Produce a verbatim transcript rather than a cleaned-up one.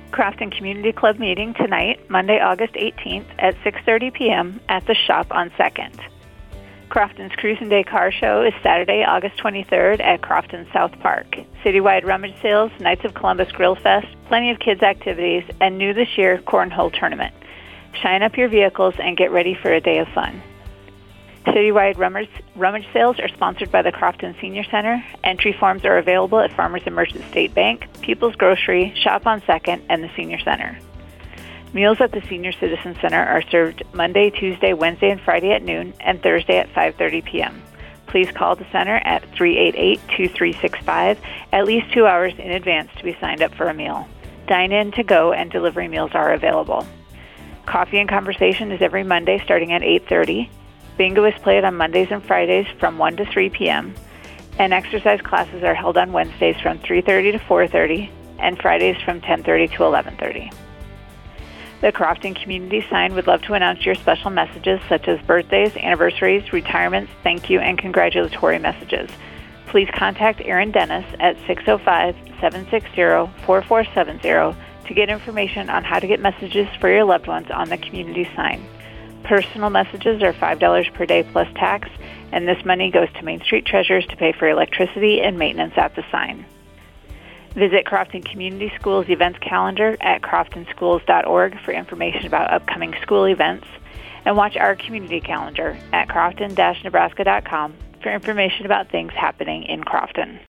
Crofton Community Club meeting tonight, Monday, August eighteenth at six thirty p.m. at the Shop on second. Crofton's Cruisin' Day Car Show is Saturday, August twenty-third at Crofton South Park. Citywide rummage sales, Knights of Columbus Grill Fest, plenty of kids' activities, and new this year, Cornhole Tournament. Shine up your vehicles and get ready for a day of fun. Citywide rummage, rummage sales are sponsored by the Crofton Senior Center. Entry forms are available at Farmers and Merchant State Bank, People's Grocery, Shop on second, and the Senior Center. Meals at the Senior Citizen Center are served Monday, Tuesday, Wednesday, and Friday at noon, and Thursday at five thirty p.m. Please call the center at three eight eight, two three six five at least two hours in advance to be signed up for a meal. Dine-in, to-go, and delivery meals are available. Coffee and Conversation is every Monday starting at eight thirty. Bingo is played on Mondays and Fridays from one to three p.m. And exercise classes are held on Wednesdays from three thirty to four thirty and Fridays from ten thirty to eleven thirty. The Crofton Community Sign would love to announce your special messages such as birthdays, anniversaries, retirements, thank you, and congratulatory messages. Please contact Erin Dennis at six oh five, seven six zero, four four seven zero to get information on how to get messages for your loved ones on the community sign. Personal messages are five dollars per day plus tax, and this money goes to Main Street Treasures to pay for electricity and maintenance at the sign. Visit Crofton Community Schools events calendar at crofton schools dot org for information about upcoming school events, and watch our community calendar at crofton dash nebraska dot com for information about things happening in Crofton.